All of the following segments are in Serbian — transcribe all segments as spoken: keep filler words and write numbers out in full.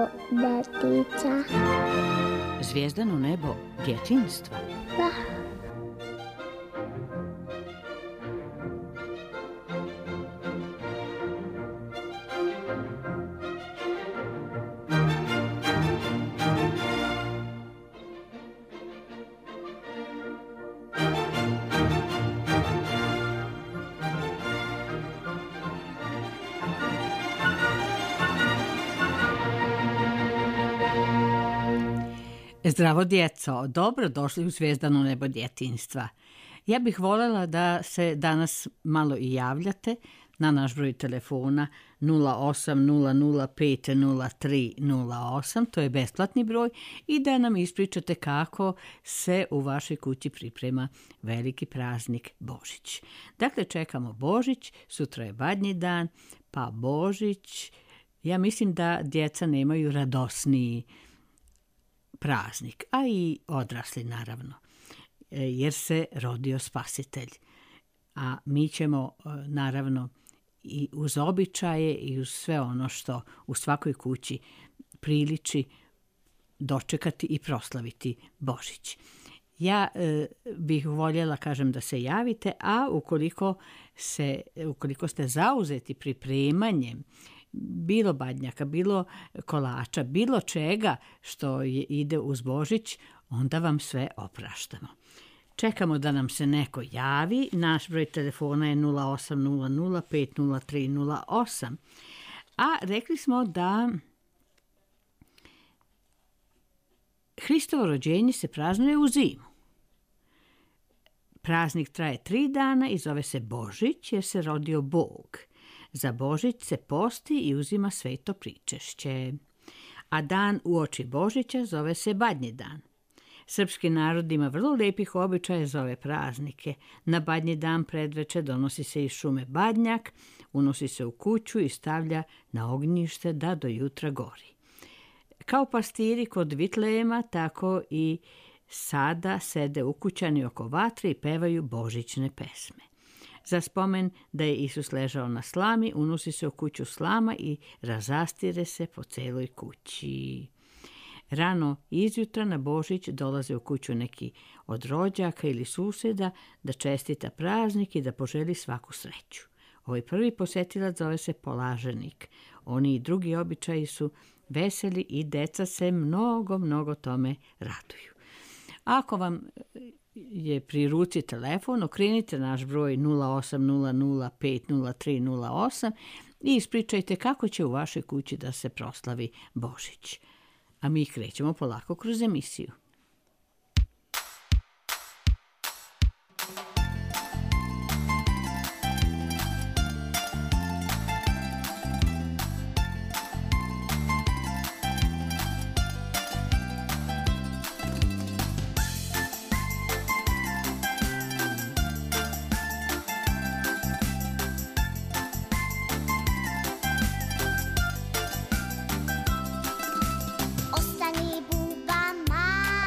nebo detica. Zvijezdano nebo djetinjstva. Da. Zdravo djeco, dobro došli u Zvijezdano nebo djetinjstva. Ja bih voljela da se danas malo i javljate na naš broj telefona nula osam nula nula pet nula tri nula osam, to je besplatni broj, i da nam ispričate kako se u vašoj kući priprema veliki praznik Božić. Dakle, čekamo Božić, sutra je Badnji dan, pa Božić. Ja mislim da djeca nemaju radosniji praznik, a i odrasli naravno, jer se rodio Spasitelj. A mi ćemo naravno i uz običaje i uz sve ono što u svakoj kući priliči dočekati i proslaviti Božić. Ja e, bih voljela, kažem, da se javite, a ukoliko, se, ukoliko ste zauzeti pripremanjem bilo badnjaka, bilo kolača, bilo čega što je, ide uz Božić, onda vam sve opraštamo. Čekamo da nam se neko javi. Naš broj telefona je nula osam nula nula pet nula tri nula osam. A rekli smo da Hristovo rođenje se praznuje u zimu. Praznik traje tri dana i zove se Božić jer se rodio Bog. Za Božić se posti i uzima sveto pričešće. A dan uoči Božića zove se Badnji dan. Srpski narod ima vrlo lijepih običaja za ove praznike. Na Badnji dan predveče donosi se iz šume badnjak, unosi se u kuću i stavlja na ognjište da do jutra gori. Kao pastiri kod Vitlejema, tako i sada sede ukućani oko vatre i pevaju božićne pesme. Za spomen da je Isus ležao na slami, unosi se u kuću slama i razastire se po celoj kući. Rano izjutra na Božić dolaze u kuću neki od rođaka ili susjeda da čestita praznik i da poželi svaku sreću. Ovaj prvi posjetilac zove se polaženik. Oni i drugi običaji su veseli i deca se mnogo, mnogo tome raduju. Ako vam je pri ruci telefon, okrenite naš broj nula osam nula nula pet nula tri nula osam i ispričajte kako će u vašoj kući da se proslavi Božić. A mi krećemo polako kroz emisiju. Ostani buba mala.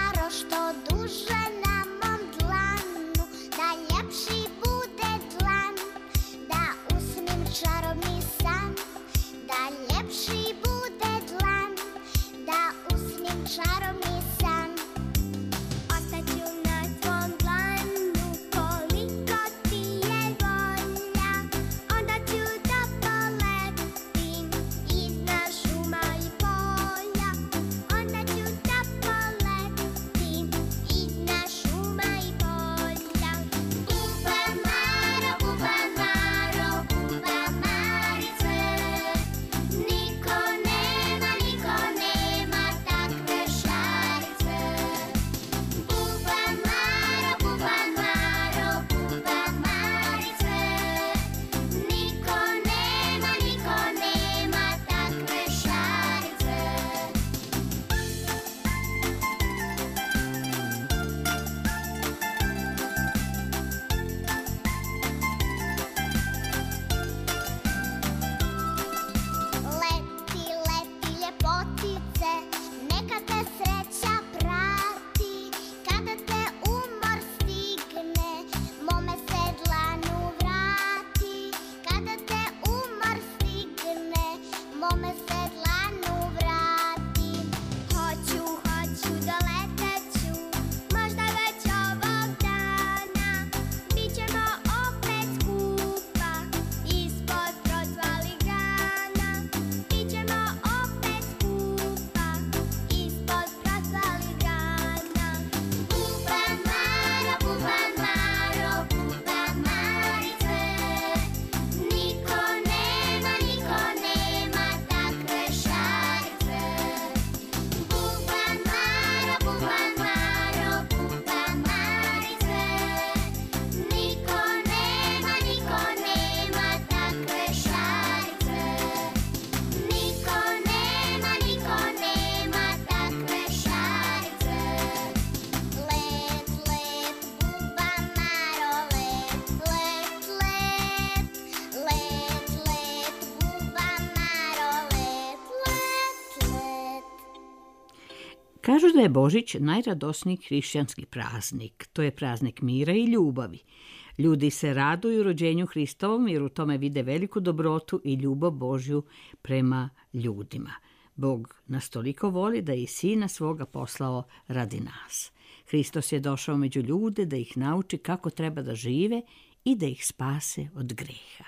Kažu da je Božić najradosniji hrišćanski praznik. To je praznik mira i ljubavi. Ljudi se raduju rođenju Hristovom jer u tome vide veliku dobrotu i ljubav Božju prema ljudima. Bog nas toliko voli da je i Sina svoga poslao radi nas. Hristos je došao među ljude da ih nauči kako treba da žive i da ih spase od greha.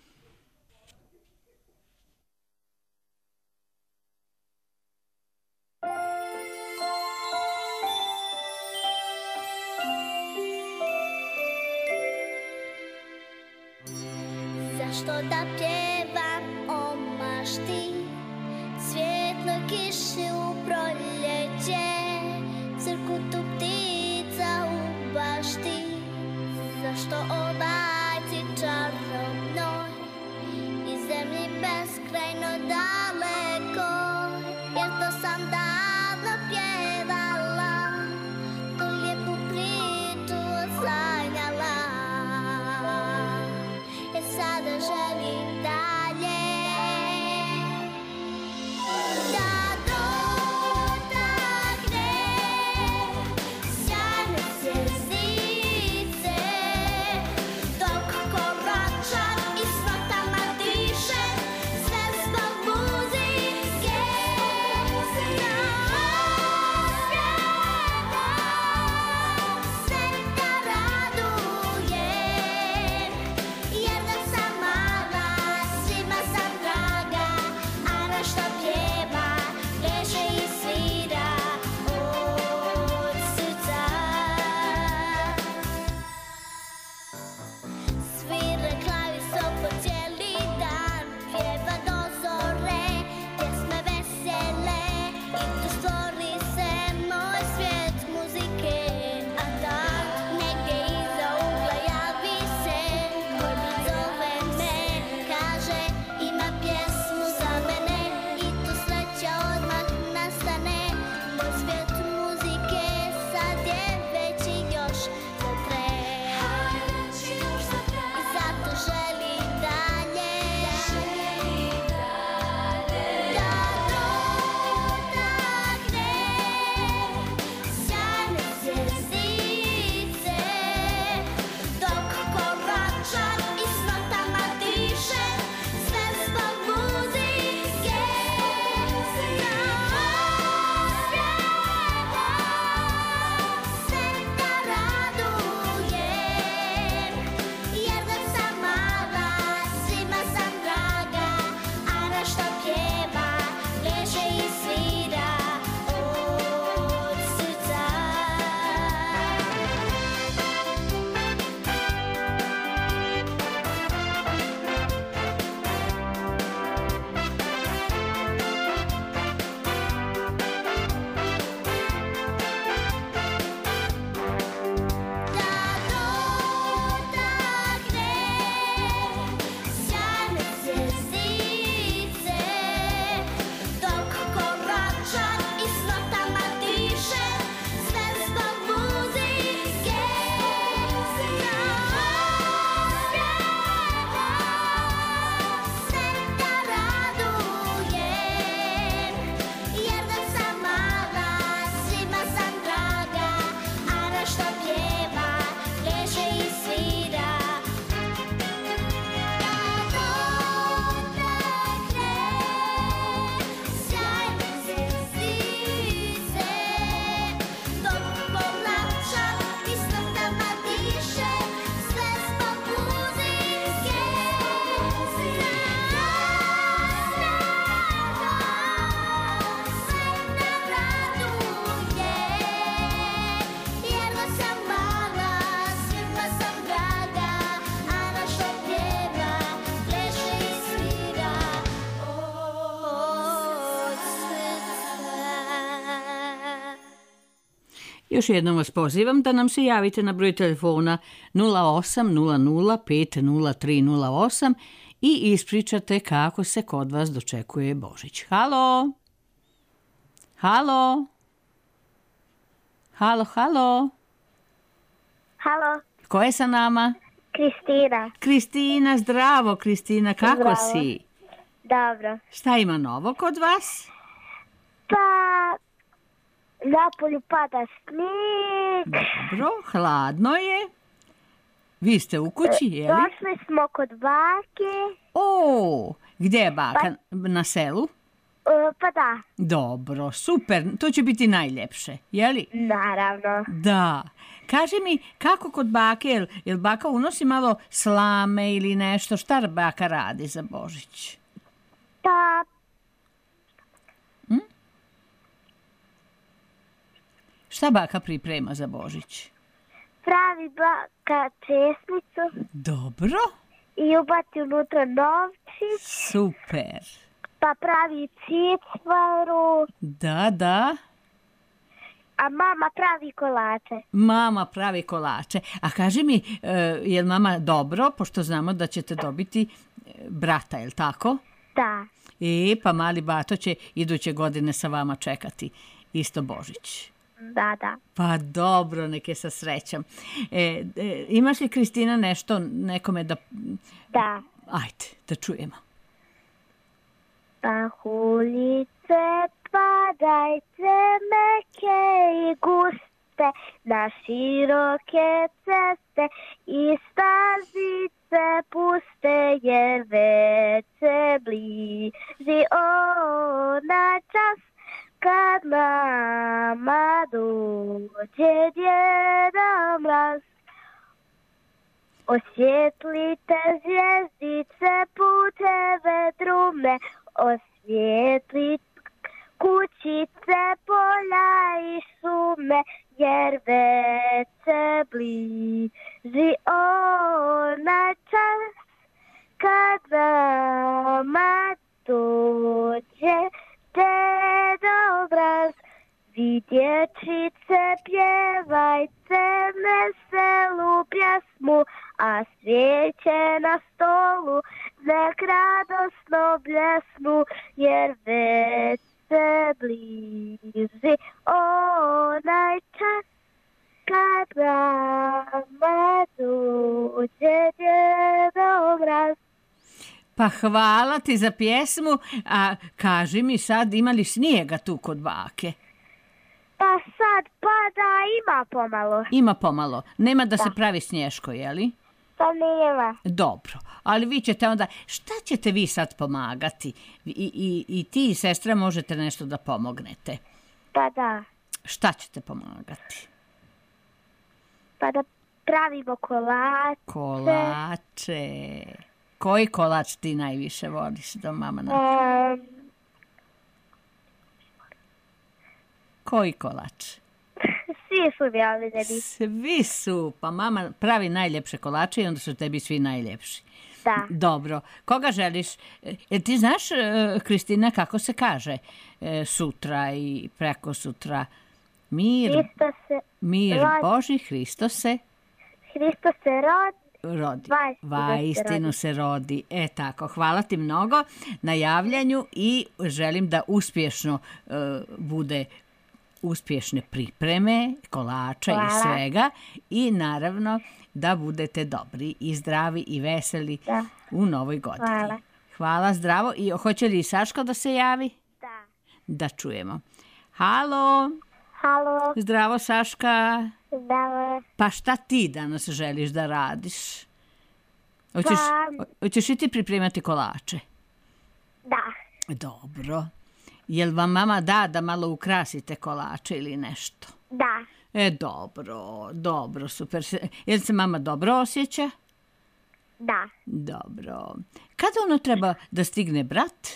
Zašto da pjevam o mašti, svjetloj kiši u proljeće, crkutu ptica u bašti? Zašto o bajci čarobnoj i zemlji beskrajno daleko? Jer to sam davno pjevala, tu lijepu priču sanjala. E sada želim dalje da dotakne sjajne zvjezdice, dok koračam i s notama dišem, sve zbog muzike. Još jednom vas pozivam da nam se javite na broj telefona nula osam nula nula pet nula tri nula osam i ispričate kako se kod vas dočekuje Božić. Halo? Halo? Halo, halo? Halo, Ko je sa nama? Kristina. Kristina, zdravo Kristina, kako Zdravo. si? Dobro. Šta ima novo kod vas? Pa, Napolju pada snijeg. Dobro, hladno je. Vi ste u kući, je li? Došli smo kod bake. O, gdje je baka? Na selu? E, pa da. Dobro, super, to će biti najljepše, je li? Naravno. Da. Kaži mi, kako kod bake, jel, jel baka unosi malo slame ili nešto? Šta baka radi za Božić? Pa, Hm? Šta baka priprema za Božić? pravi baka česnicu Dobro, i ubaci unutra novčić, super. pa pravi cicvaru, Da, da. a mama pravi kolače. Mama pravi kolače. A kaži mi, e, je li mama dobro, pošto znamo da ćete dobiti e, brata, je li tako? Da. E, pa mali bato će iduće godine sa vama čekati isto Božić. Da, da. Pa dobro, neke sa srećom. E, e, imaš li, Kristina, nešto nekome da... Da. Ajde, da čujemo. Pahuljice, padajte meke i guste na široke ceste i stazice puste, jer već se bliži onaj čas kad nama dođe Djeda Mraz. Osvjetlite zvjezdice, puteve, drume, osvjetlite kućice, polja i šume, jer već se bliži onaj čas kad nama dođe Djeda Mraz. Vi dječice pjevajte veselu pjesmu, a svijeće na stolu nek radosno bljesnu, jer već se bliži onaj čas kad nama dođe Djeda Mraz. Pa hvala ti za pjesmu, a kaži mi sad, ima li snijega tu kod bake? Pa sad pada, ima pomalo. Ima pomalo. Nema da, da se pravi snješko, je li? Pa nema. Dobro, ali vi ćete onda, šta ćete vi sad pomagati? I, i, i ti i sestra možete nešto da pomognete. Pa da. Šta ćete pomagati? Pa da pravimo kolače. Kolače. Koji kolač ti najviše voliš da mama napravi? Um, Koji kolač? Svi su mi omiljeni. Svi su, pa mama pravi najljepše kolače i onda su tebi svi najljepši. Da. Dobro. Koga želiš? Jel ti znaš, Kristina, kako se kaže sutra i preko sutra? Mir, Hristo se mir rodi. Boži, Hristo se Hristo se rodi. rodi. Vaistinu Vaistinu se rodi. E tako, hvala ti mnogo na javljanju i želim da uspješno uh, bude uspješne pripreme, kolača Hvala. i svega i naravno da budete dobri i zdravi i veseli Da. u novoj godini. Hvala. Hvala, zdravo. I hoće li Saško da se javi? Da. Da čujemo. Halo, Halo. zdravo Saška. Da. Pa šta ti danas želiš da radiš? Hoćeš, Pa- hoćeš i ti pripremati kolače? Da. Dobro. Jel vam mama da da malo ukrasite kolače ili nešto? Da. E, dobro, dobro, super. Se- Jel se mama dobro osjeća? Da. Dobro. Kada ono treba da stigne brat?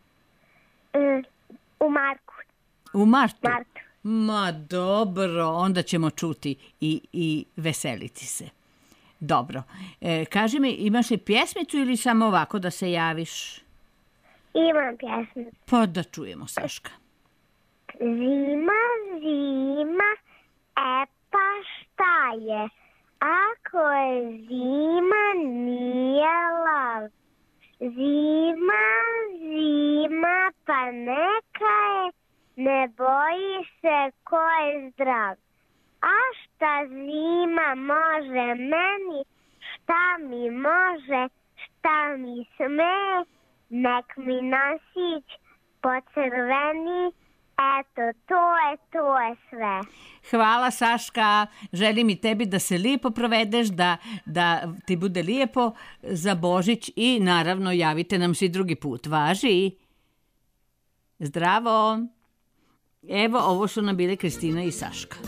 Mm, u Marku. U martu? Martu. Ma dobro, onda ćemo čuti i, i veseliti se. Dobro. E, kaži mi, imaš li pjesmicu ili samo ovako da se javiš? Imam pjesmu. Pa da čujemo, Saška. Zima, zima, e pa šta je? Ako je zima, nije lav. Zima, zima, pa neka je, ne boji se ko je zdrav. A šta zima može meni, šta mi može, šta mi sme, nek mi nosić pocrveni, Eto, to je, to je sve. Hvala, Saška. Želim i tebi da se lijepo provedeš, da, da ti bude lijepo za Božić i naravno javite nam svi drugi put. Važi. Zdravo. Evo, ovo su nam bile Kristina i Saška.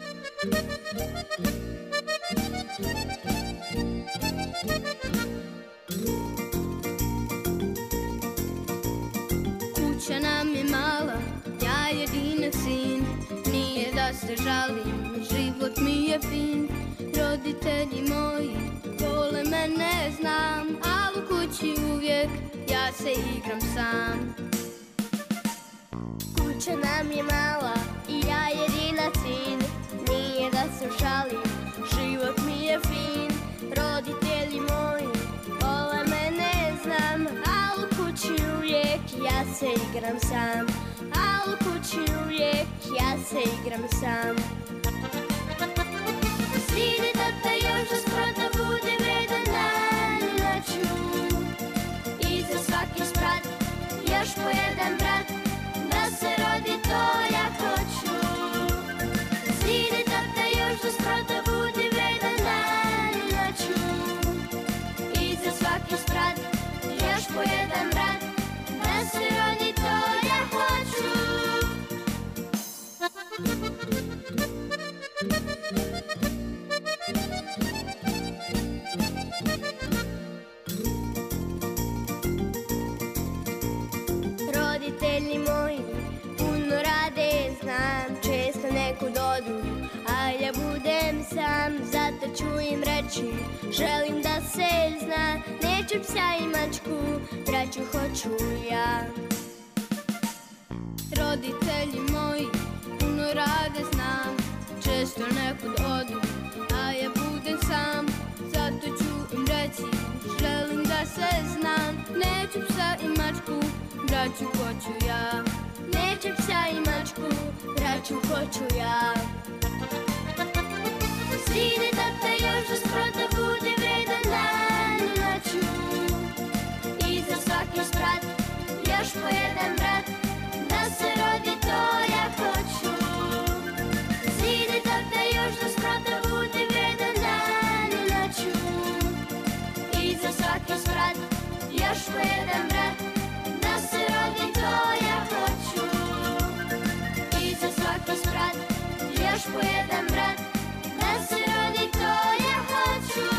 Kuća nam je mala, ja jedinac sin, nije da se žalim, život mi je fin. Roditelji moji vole mene, znam, ali u kući uvijek ja se igram sam. Kuća nam je mala i ja jedinac sin, nije da se žalim, život mi je fin. Roditelji moji vole mene, znam, ali u kući uvijek ja se igram sam. Ali u kući uvijek ja se igram sam. Sine, tata, još da sprota bude vredan dan i noću. I za svaki sprat još po jedan brat, da se rodi to ja hoću. Sine, tata, još da sprota bude vredan dan i noću. I za svaki sprat još po jedan brat, da se rodi to ja hoću. Roditelji moji puno rade, znam, često nekud odu, a ja budem sam, zato ću im reći, želim da se zna, neću psa i mačku, braću hoću ja. Roditelji moji puno rade, znam, često nekud odu, a ja budem sam, zato ću im reći, želim da se znam, neću psa i mačku, braću hoću ja. Neću psa i mačku, braću hoću ja. Sine, tata, još da sprota bude vredan dan i noću. I za svaki sprat još po jedan brat, da se rodi to ja hoću. Sine, tata, još da sprota bude vredan dan i noću. I za svaki sprat još po jedan brat, da se rodi to ja hoću. I za svaki sprat još po jedan brat, da se rodi to ja hoću.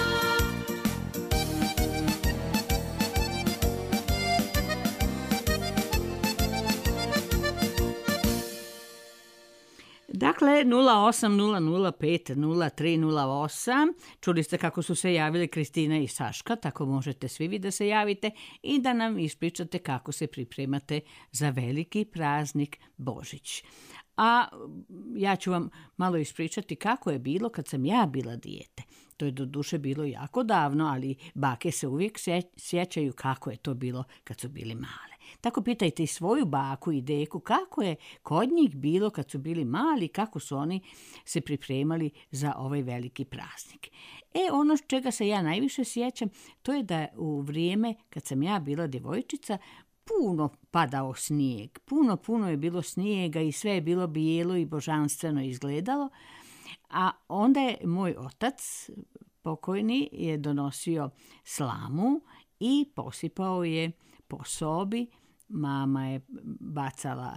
Dakle, nula osam nula nula pet nula tri nula osam. Čuli ste kako su se javili Kristina i Saška, tako možete svi vi da se javite i da nam ispričate kako se pripremate za veliki praznik Božić. A ja ću vam malo ispričati kako je bilo kad sam ja bila dijete. To je doduše bilo jako davno, ali bake se uvijek sjećaju kako je to bilo kad su bili male. Tako pitajte i svoju baku i deku kako je kod njih bilo kad su bili mali, kako su oni se pripremali za ovaj veliki praznik. E, ono čega se ja najviše sjećam, to je da u vrijeme kad sam ja bila djevojčica, puno padao snijeg, puno, puno je bilo snijega i sve je bilo bijelo i božanstveno izgledalo, a onda je moj otac, pokojni, je donosio slamu i posipao je po sobi, mama je bacala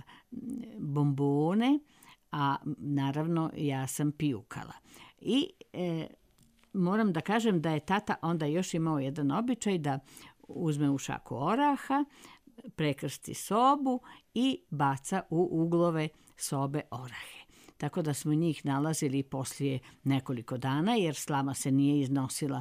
bombone, a naravno ja sam pijukala. I e, moram da kažem da je tata onda još imao jedan običaj da uzme u šaku oraha, prekrsti sobu i baca u uglove sobe orahe. Tako da smo njih nalazili poslije nekoliko dana, jer slama se nije iznosila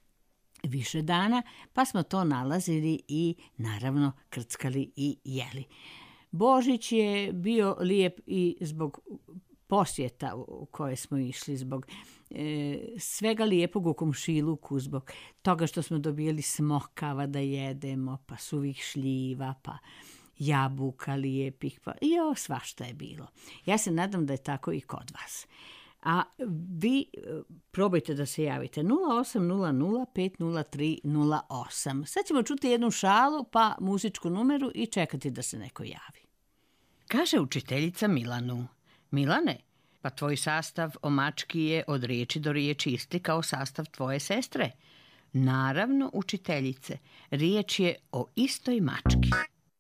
više dana, pa smo to nalazili i naravno krckali i jeli. Božić je bio lijep i zbog posjeta u koje smo išli, zbog e, svega lijepog u komšiluku, zbog toga što smo dobijeli smokava da jedemo, pa suvih šljiva, pa jabuka lijepih, pa jo, svašta je bilo. Ja se nadam da je tako i kod vas. A vi probajte da se javite nula osam nula nula pet nula tri nula osam. Sad ćemo čuti jednu šalu, pa muzičku numeru i čekati da se neko javi. Kaže učiteljica Milanu: Milane, pa tvoj sastav o mački je od riječi do riječi isti kao sastav tvoje sestre. Naravno, učiteljice, riječ je o istoj mački.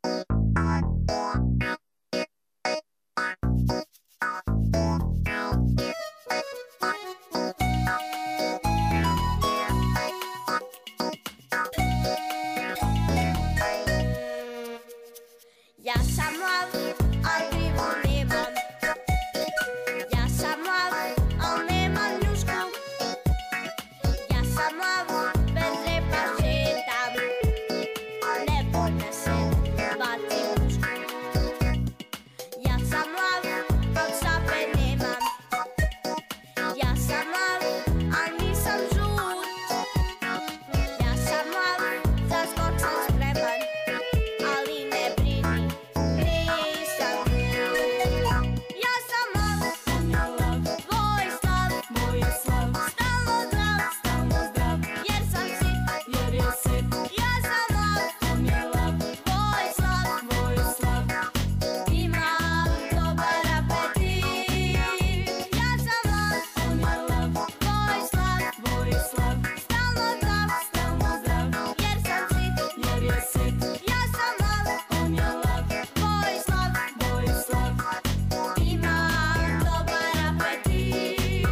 Ja sam lav, al krivu nemam. Ja sam lav, al nemam njušku. Ja sam lav, bez repa šetam. Ne bolje se bacim u šku. Ja sam lav, al sape nemam. Ja sam lav, al nisam žut. Ja sam lav, za skok sam spreman. Ali ne brini, nisam ljud. Ja sam lav, tvoj slav, stalno zdrav, jer sam sit. Ja sam lav, tvoj slav, imam dobar apetit. Ja sam lav, tvoj slav, stalno zdrav, jer sam sit. Ja sam lav, tvoj slav, imam dobar apetit.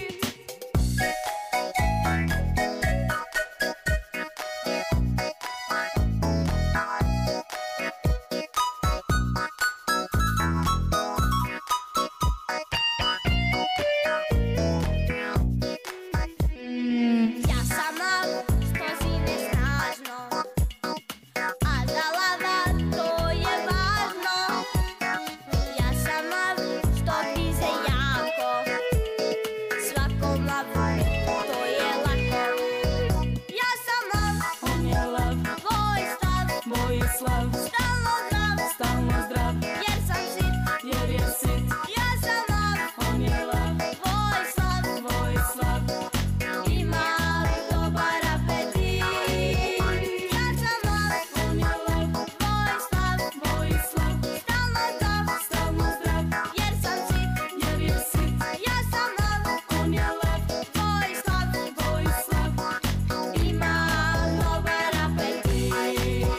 Ja sam lav, što zine snažno, a za lava to je važno. Ja sam lav, što grize jako, svakom lavu to je lako. Ja sam lav, tvoj slav, stalno zdrav, jer sam sit. Ja sam lav, tvoj slav, imam dobar apetit. Ja sam lav, tvoj slav, stalno zdrav, jer sam sit. Ja sam lav, tvoj slav, imam dobar apetit.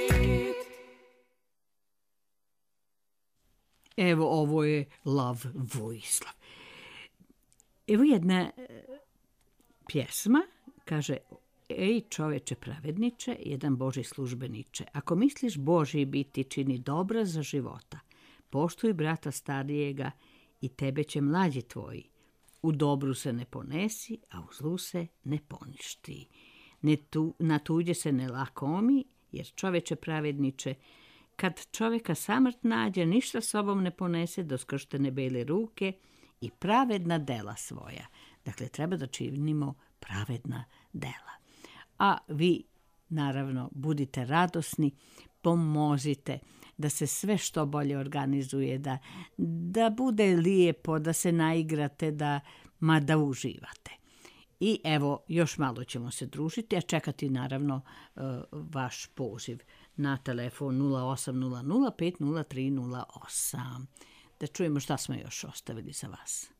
Evo, ovo je Lav Vojislav. Evo jedna e, pjesma, kaže: Ej čoveče pravedniče, jedan Boži službeniče, ako misliš Božji biti čini dobra za života, poštuj brata starijega i tebe će mlađi tvoji. U dobru se ne ponesi, a u zlu se ne poništi. Ne tu, na tuđe se ne lakomi, jer čoveče pravedniče, kad čovjeka samrt nađe, ništa sobom ne ponese do skrštene bele ruke i pravedna dela svoja. Dakle, treba da činimo pravedna dela. A vi, naravno, budite radosni, pomozite da se sve što bolje organizuje, da, da bude lijepo, da se naigrate, da, ma da uživate. I evo, još malo ćemo se družiti, a čekati naravno vaš poziv na telefon nula osam nula nula pet nula tri nula osam. Da čujemo šta smo još ostavili za vas.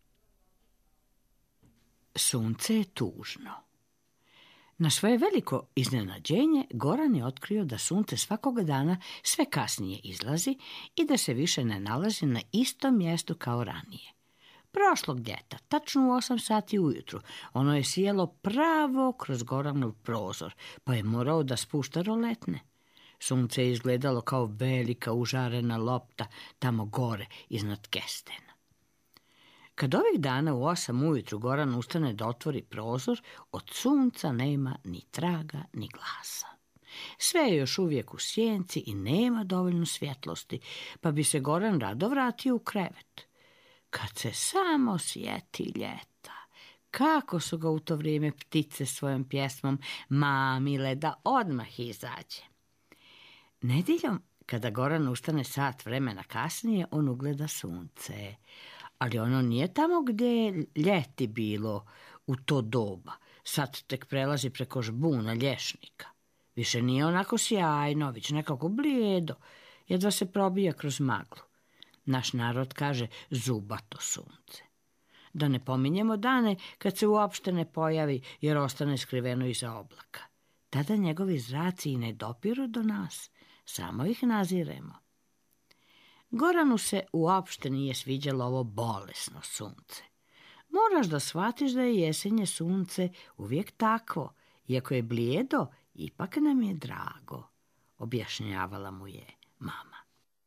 Sunce je tužno. Na svoje veliko iznenađenje Goran je otkrio da sunce svakoga dana sve kasnije izlazi i da se više ne nalazi na istom mjestu kao ranije. Prošlog ljeta, tačno u osam sati ujutru, ono je sijelo pravo kroz Goranov prozor, pa je morao da spušta roletne. Sunce je izgledalo kao velika užarena lopta tamo gore iznad kestena. Kad ovih dana u osam ujutru Goran ustane da otvori prozor, od sunca nema ni traga ni glasa. Sve je još uvijek u sjenci i nema dovoljno svjetlosti, pa bi se Goran rado vratio u krevet. Kad se samo sjeti ljeta, kako su ga u to vrijeme ptice svojom pjesmom mamile da odmah izađe. Nedjeljom, kada Goran ustane sat vremena kasnije, on ugleda sunce. Ali ono nije tamo gdje je ljeti bilo u to doba. Sad tek prelazi preko žbuna lješnika. Više nije onako sjajno, već nekako blijedo. Jedva se probija kroz maglu. Naš narod kaže zubato sunce. Da ne pominjemo dane kad se uopšte ne pojavi jer ostane skriveno iza oblaka. Tada njegovi zraci i ne dopiru do nas, samo ih naziremo. Goranu se uopšte nije sviđalo ovo bolesno sunce. Moraš da shvatiš da je jesenje sunce uvijek takvo, iako je blijedo, ipak nam je drago, objašnjavala mu je mama.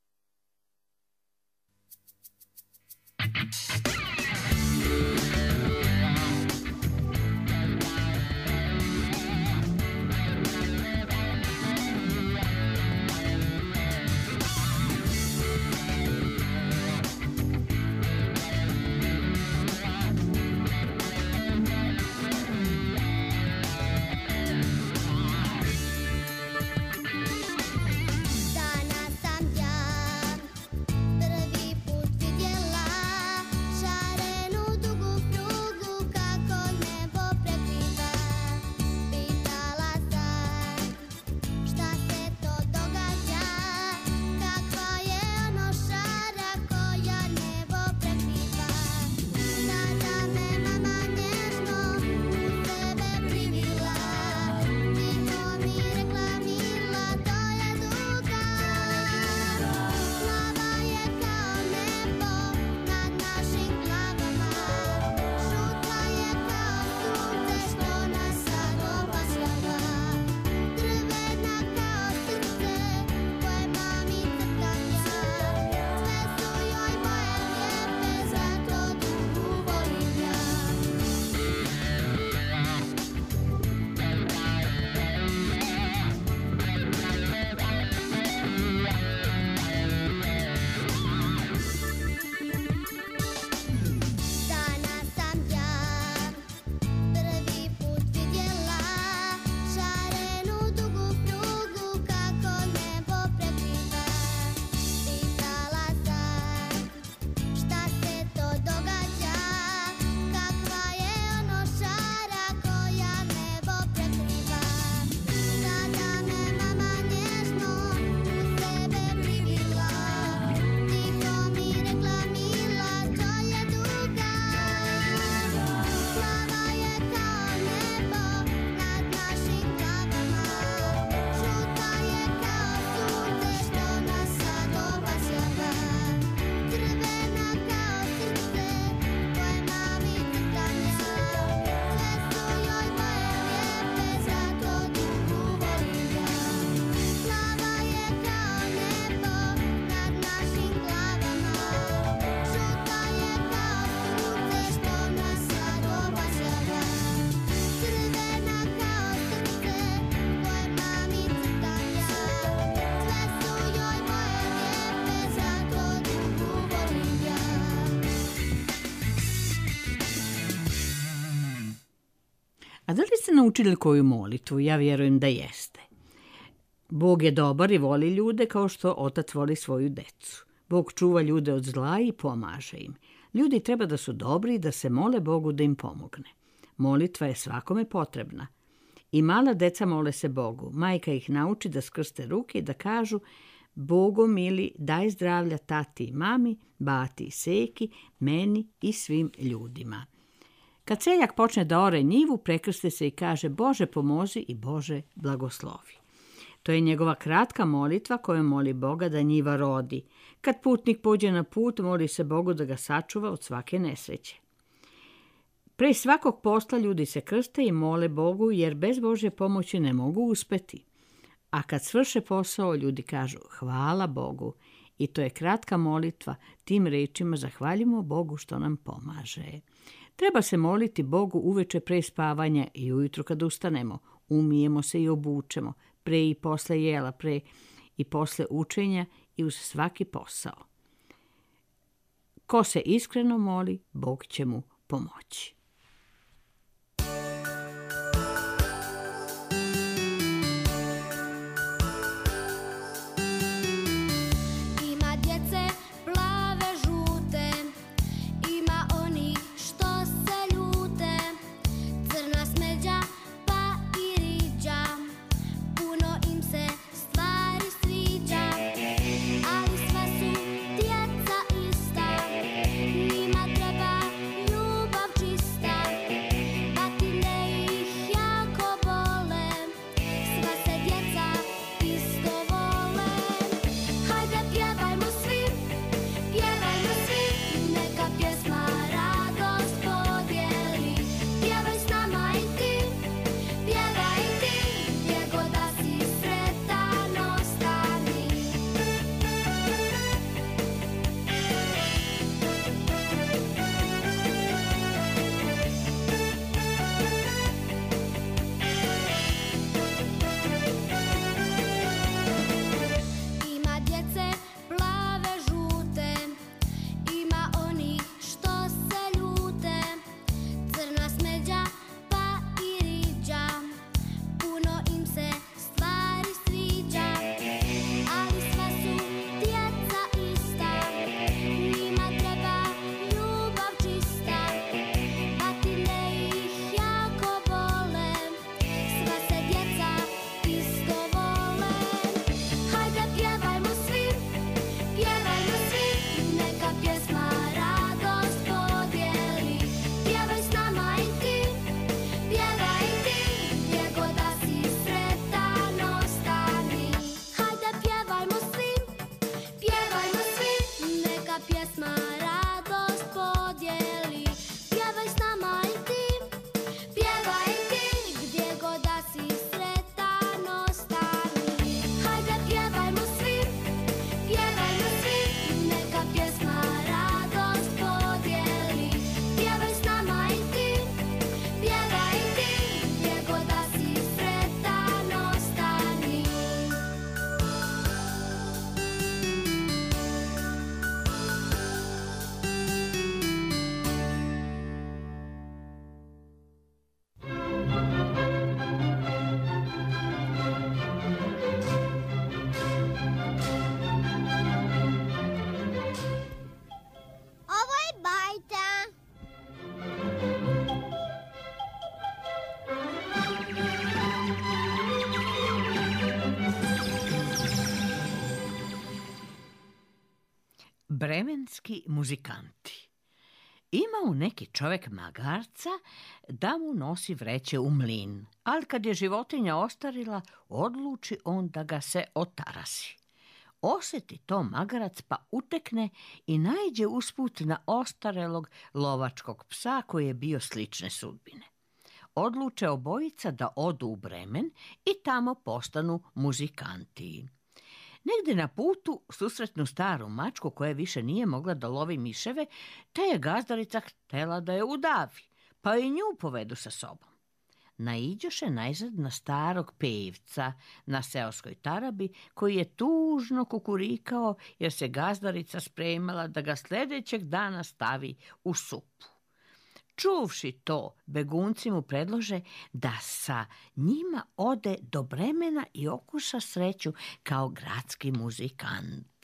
A da li ste naučili koju molitvu? Ja vjerujem da jeste. Bog je dobar i voli ljude kao što otac voli svoju decu. Bog čuva ljude od zla i pomaže im. Ljudi treba da su dobri i da se mole Bogu da im pomogne. Molitva je svakome potrebna. I mala deca mole se Bogu. Majka ih nauči da skrste ruke i da kažu: Bogo mili, daj zdravlja tati i mami, bati i seki, meni i svim ljudima. Kad seljak počne da ore njivu, prekrste se i kaže: Bože pomozi i Bože blagoslovi. To je njegova kratka molitva kojom moli Boga da njiva rodi. Kad putnik pođe na put, moli se Bogu da ga sačuva od svake nesreće. Pre svakog posla ljudi se krste i mole Bogu, jer bez Božje pomoći ne mogu uspeti. A kad svrše posao, ljudi kažu: hvala Bogu. I to je kratka molitva, tim rečima zahvaljujemo Bogu što nam pomaže. Treba se moliti Bogu uveče pre spavanja i ujutru kad ustanemo. Umijemo se i obučemo, pre i posle jela, pre i posle učenja i uz svaki posao. Ko se iskreno moli, Bog će mu pomoći. Stvari sviđa, ali sve su djeca Bremenski muzikanti. Ima u neki čovek magarca da mu nosi vreće u mlin, ali kad je životinja ostarila, odluči on da ga se otarasi. Oseti to magarac pa utekne i naiđe usput na ostarelog lovačkog psa koji je bio slične sudbine. Odluče obojica da odu u Bremen i tamo postanu muzikanti. Negde na putu susretnu staru mačku koja više nije mogla da lovi miševe, te je gazdarica htela da je udavi, pa i nju povedu sa sobom. Naiđoše najzad na starog pevca na seoskoj tarabi koji je tužno kukurikao jer se gazdarica spremala da ga sljedećeg dana stavi u supu. Čuvši to, begunci mu predlože da sa njima ode do Bremena i okuša sreću kao gradski muzikant.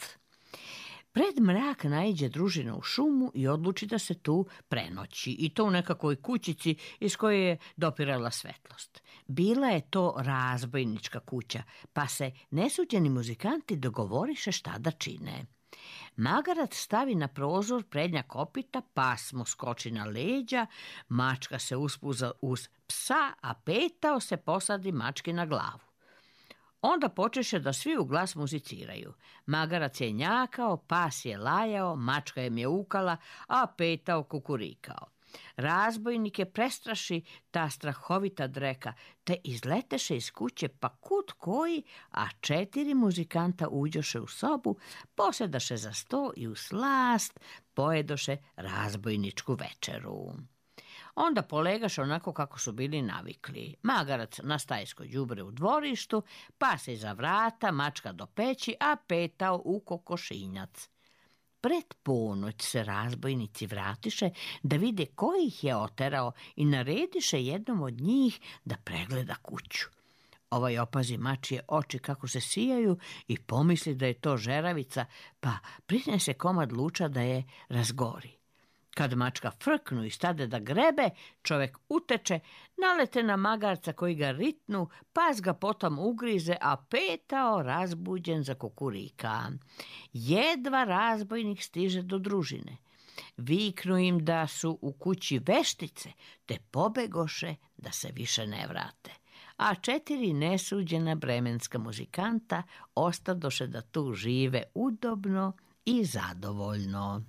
Pred mrak naiđe družina u šumu i odluči da se tu prenoći, i to u nekakvoj kućici iz koje je dopirala svetlost. Bila je to razbojnička kuća, pa se nesuđeni muzikanti dogovoriše šta da čine. Magarac stavi na prozor prednja kopita, pas mu skoči na leđa, mačka se uspuza uz psa, a Petao se posadi mački na glavu. Onda počeše da svi u glas muziciraju. Magarac je njakao, pas je lajao, mačka je mjaukala, a Petao kukurikao. Razbojnike prestraši ta strahovita dreka, te izleteše iz kuće pa kud koji, a četiri muzikanta uđoše u sobu, posedaše za sto i u slast pojedoše razbojničku večeru. Onda polegaše onako kako su bili navikli. Magarac na stajsko đubre u dvorištu, pas iza vrata, mačka do peći, a Petao u kokošinjac. Pred ponoć se razbojnici vratiše da vide ko ih je oterao i narediše jednom od njih da pregleda kuću. Ovaj opazi mačije oči kako se sijaju i pomisli da je to žeravica, pa prinese komad luča da je razgori. Kad mačka frknu i stade da grebe, čovek uteče, nalete na magarca koji ga ritnu, pas ga potom ugrize, a Petao razbuđen za kukurika. Jedva razbojnik stiže do družine. Viknu im da su u kući veštice, te pobegoše da se više ne vrate. A četiri nesuđena bremenska muzikanta ostadoše da tu žive udobno i zadovoljno.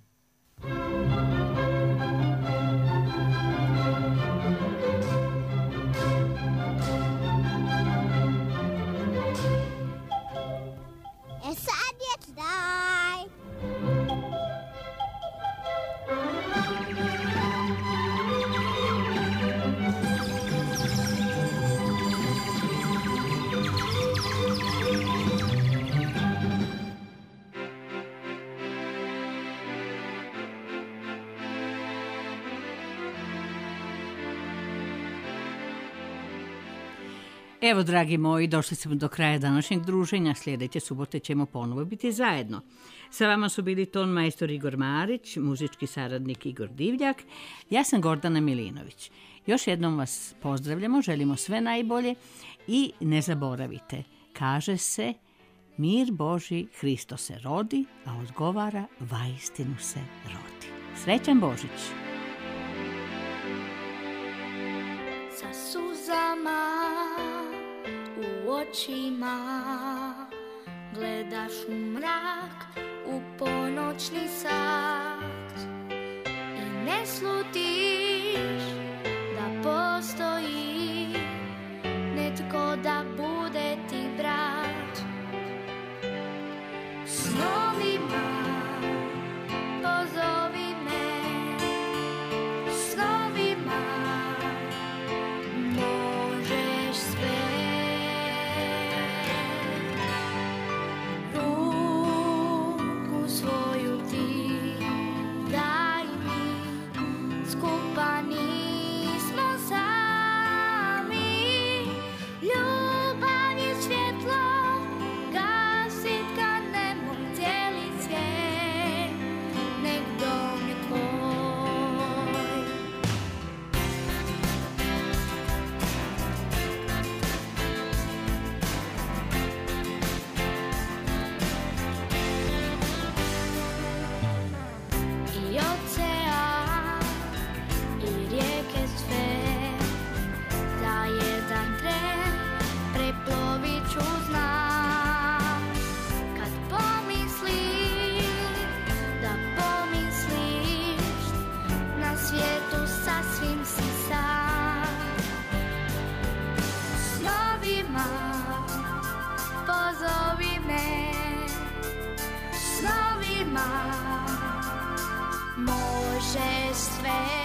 E sad je taj. Evo, dragi moji, došli smo do kraja današnjeg druženja. Sljedeće subote ćemo ponovo biti zajedno. Sa vama su bili ton majstor Igor Marić, muzički saradnik Igor Divljak. Ja sam Gordana Milinović. Još jednom vas pozdravljamo, želimo sve najbolje i ne zaboravite, kaže se mir Boži Hristo se rodi, a odgovara vaistinu se rodi. Srećan Božić! Sa suzama u očima gledaš u mrak, u ponoćni sat i ne slutiš da postoji netko da bude ti brat. Snovima pozovi me, snovima možeš sve. Ruku svoju ti daj mi, skupa nismo sami. Ljubav Može sve